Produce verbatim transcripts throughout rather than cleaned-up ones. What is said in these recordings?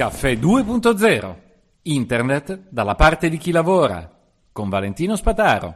Caffè due punto zero. Internet dalla parte di chi lavora. Con Valentino Spataro.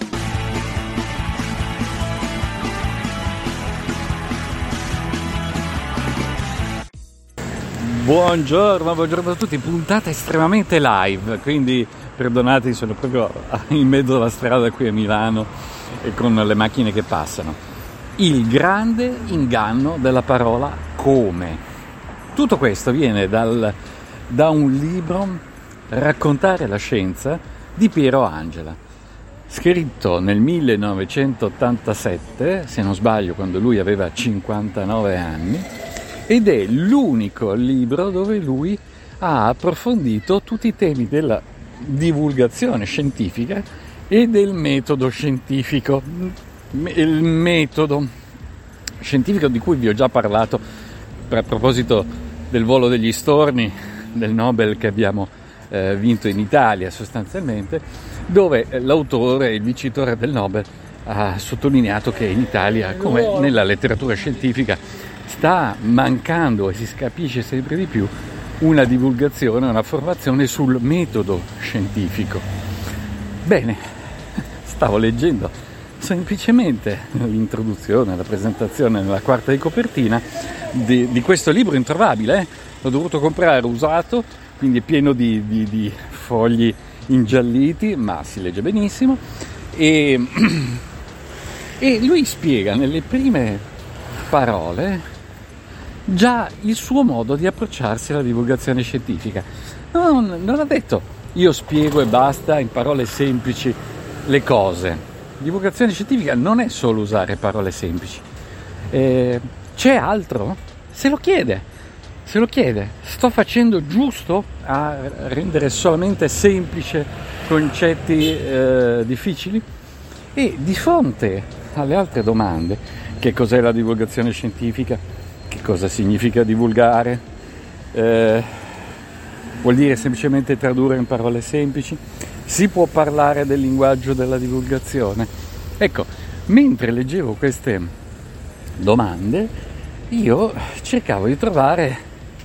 Buongiorno, buongiorno a tutti. Puntata estremamente live, quindi perdonate, sono proprio in mezzo alla strada qui a Milano e con le macchine che passano. Il grande inganno della parola come. Tutto questo viene dal, da un libro, Raccontare la scienza, di Piero Angela, scritto nel millenovecentottantasette, se non sbaglio, quando lui aveva cinquantanove anni, ed è l'unico libro dove lui ha approfondito tutti i temi della divulgazione scientifica e del metodo scientifico. Il metodo scientifico di cui vi ho già parlato a proposito del volo degli storni, del Nobel che abbiamo eh, vinto in Italia sostanzialmente, dove l'autore, il vincitore del Nobel, ha sottolineato che in Italia, come nella letteratura scientifica, sta mancando, e si capisce sempre di più, una divulgazione, una formazione sul metodo scientifico. Bene, stavo leggendo semplicemente l'introduzione, la presentazione nella quarta di copertina di, di questo libro introvabile. Eh? L'ho dovuto comprare usato, quindi è pieno di, di, di fogli ingialliti, ma si legge benissimo. E, e lui spiega nelle prime parole già il suo modo di approcciarsi alla divulgazione scientifica. Non, non ha detto io spiego e basta in parole semplici le cose. Divulgazione scientifica non è solo usare parole semplici. Eh, c'è altro? Se lo chiede. Se lo chiede. Sto facendo giusto a rendere solamente semplice concetti eh, difficili? E di fronte alle altre domande, che cos'è la divulgazione scientifica? Che cosa significa divulgare? Eh, vuol dire semplicemente tradurre in parole semplici? Si può parlare del linguaggio della divulgazione? Ecco, mentre leggevo queste domande, io cercavo di trovare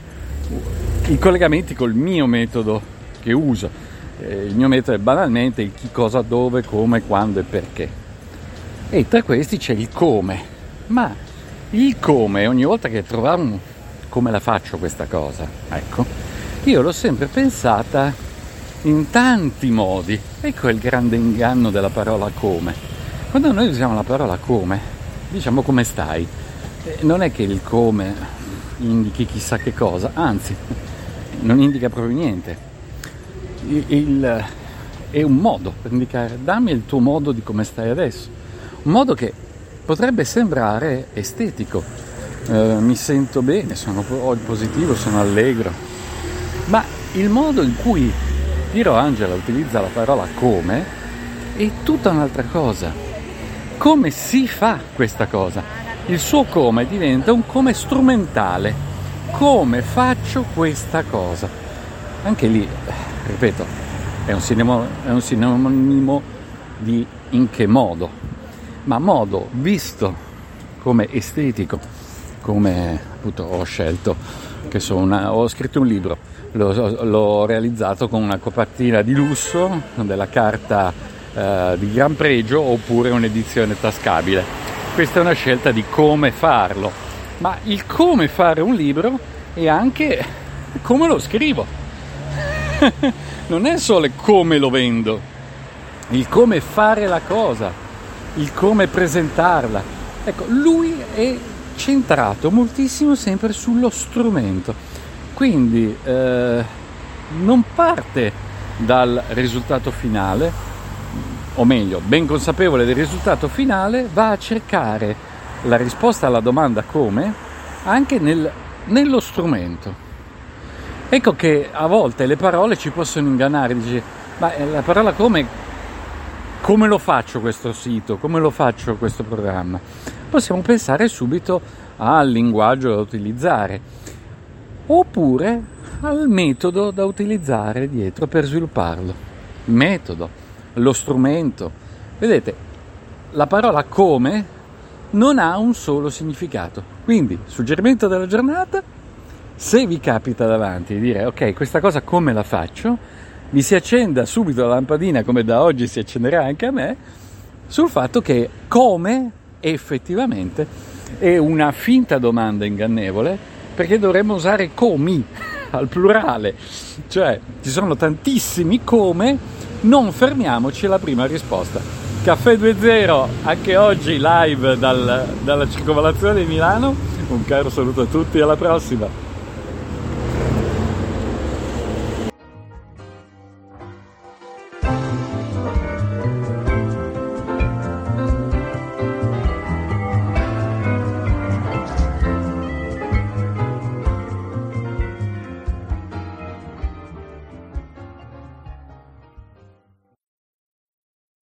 i collegamenti col mio metodo che uso. Eh, il mio metodo è banalmente il chi, cosa, dove, come, quando e perché. E tra questi c'è il come. Ma il come, ogni volta che trovavo come la faccio questa cosa, ecco, io l'ho sempre pensata in tanti modi. Ecco il grande inganno della parola come. Quando noi usiamo la parola come, diciamo come stai, eh, non è che il come indichi chissà che cosa, anzi, non indica proprio niente. Il, il, è un modo per indicare, dammi il tuo modo di come stai adesso, un modo che potrebbe sembrare estetico, eh, mi sento bene, sono ho il positivo, sono allegro, ma il modo in cui Piero Angela utilizza la parola come è tutta un'altra cosa. Come si fa questa cosa? Il suo come diventa un come strumentale. Come faccio questa cosa? Anche lì, ripeto, è un sinonimo, è un sinonimo di in che modo, ma modo visto come estetico, come appunto ho scelto, che sono una, ho scritto un libro. L'ho, l'ho realizzato con una copertina di lusso, della carta eh, di gran pregio, oppure un'edizione tascabile. Questa è una scelta di come farlo, ma il come fare un libro è anche come lo scrivo. Non è solo come lo vendo, il come fare la cosa, il come presentarla. Ecco, lui è centrato moltissimo sempre sullo strumento. Quindi eh, non parte dal risultato finale, o meglio, ben consapevole del risultato finale, va a cercare la risposta alla domanda come anche nel, nello strumento. Ecco che a volte le parole ci possono ingannare, dici, ma la parola come, come lo faccio questo sito, come lo faccio questo programma? Possiamo pensare subito al linguaggio da utilizzare, oppure al metodo da utilizzare dietro per svilupparlo. Metodo, lo strumento. Vedete, la parola come non ha un solo significato. Quindi, suggerimento della giornata, Se vi capita davanti di dire ok, questa cosa come la faccio, mi si accenda subito la lampadina, come da oggi si accenderà anche a me, sul fatto che come effettivamente è una finta domanda ingannevole, perché dovremmo usare comi al plurale, cioè ci sono tantissimi come, non fermiamoci alla prima risposta. Caffè due zero anche oggi live dal, dalla circonvallazione di Milano, un caro saluto a tutti, alla prossima.